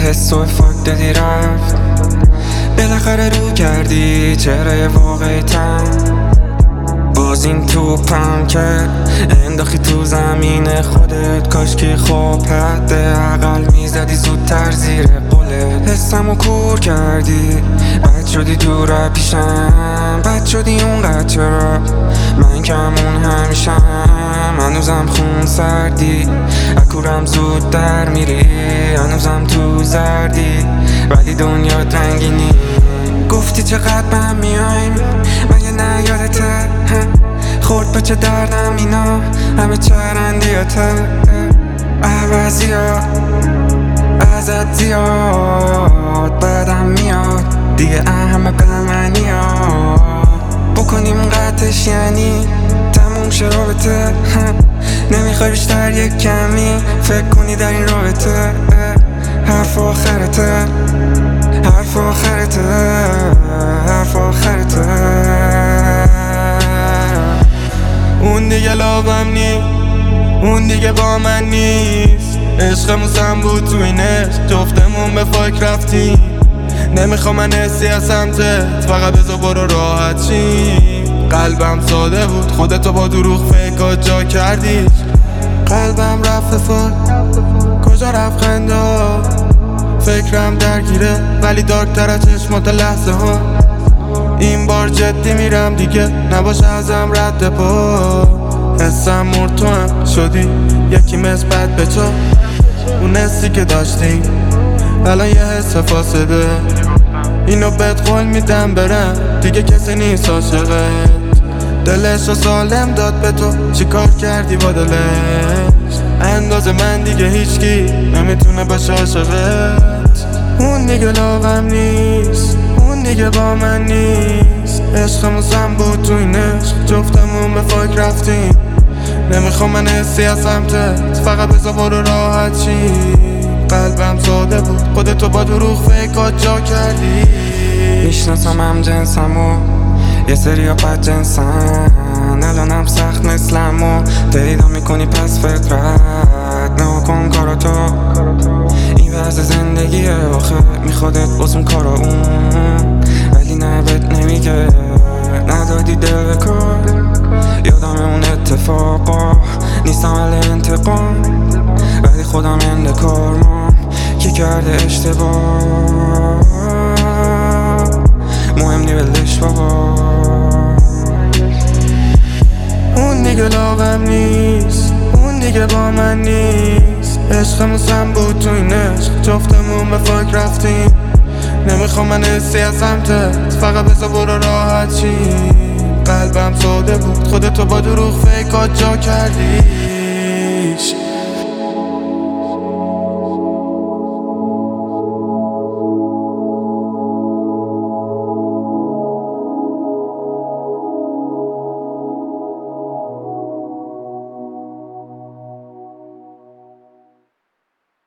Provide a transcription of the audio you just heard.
حس و فاک دادی رفت، بالاخره رو کردی چهره واقعیتم. باز این توپم کرد انداختی تو زمین خودت، کاش که خواب حد اقل میزدی زودتر زیر قلت. حسمو کور کردی، بد شدی دور پیشم، بد شدی اونقدر چرا من کمون همیشم. هنوزم خون سردی، اکورم زود در میری، هنوزم تو زردی ولی دنیا رنگینی. گفتی چقدر من میایم مگه نه یادته؟ خورد به چه دردم اینا همه چرندیاته. عوضی ها ازت زیاد بدم میاد دیگه، همه بمنی ها بکنیم قطعش یعنی تموم شه رابطه. نمیخوای بیشتر یک کمی فکر کنی در این رابطه. حرف آخرته، حرف آخرته، حرف آخرته. اون دیگه لابم نی، اون دیگه با من نیست. عشقمون سم بود تو این عشق، جفتمون به فاک رفتیم. نمیخوام من حسی از سمتت، فقط بذار برو راحت شیم. قلبم ساده بود، خودتو با دروغ فکرات جا کردی. قلبم رفت فاک، کجا رفت خندا؟ فکرم درگیره ولی دارکتر از چشمات لحظه ها. این بار جدی میرم دیگه، نباشه ازم رد پا. حسم مرد تو هم شدی یکی مثل بد به تو. اون حسی که داشتی الان یه حس فاسده، اینو بهت قول میدم برم دیگه کسی نیست عاشقت. دلش رو سالم داد به تو، چی کار کردی با دلش؟ انداز من دیگه هیچکی نمیتونه باشه عاشقت. اون دیگه لاغم نیست، اون دیگه با من نیست. عشقمون سم بود تو این عشق، جفتمون به فاک رفتیم. نمیخوام من حسی از سمتت، فقط بذار برو راحت شی. قلبم ساده بود، خودتو با دروغ فکرات جا کردی. میشناسم هم جنسمو، یه سری ها بد جنسن، الانم سخت مثلمو پیدا میکنی پس فطرت. نکن کاراتو، این وضع زندگیه آخه میخوادت باز اون کارا اون، ولی نه بهت نمیگه ندادی دل به کار. یادم اون اتفاقا نیستم اهل انتقام، ولی خودم اندکارمام کی کرده اشتباه. مهم نی ولش بابا. اون دیگه لاغم نیست، اون دیگه با من نیست. عشقمون سم بود تو این عشق، جفتمون به فاک رفتیم. نمیخوام من حسی از سمتت، فقط بذار برو راحت شی. قلبم ساده بود، خودتو با دروغ فکرات جا کردی.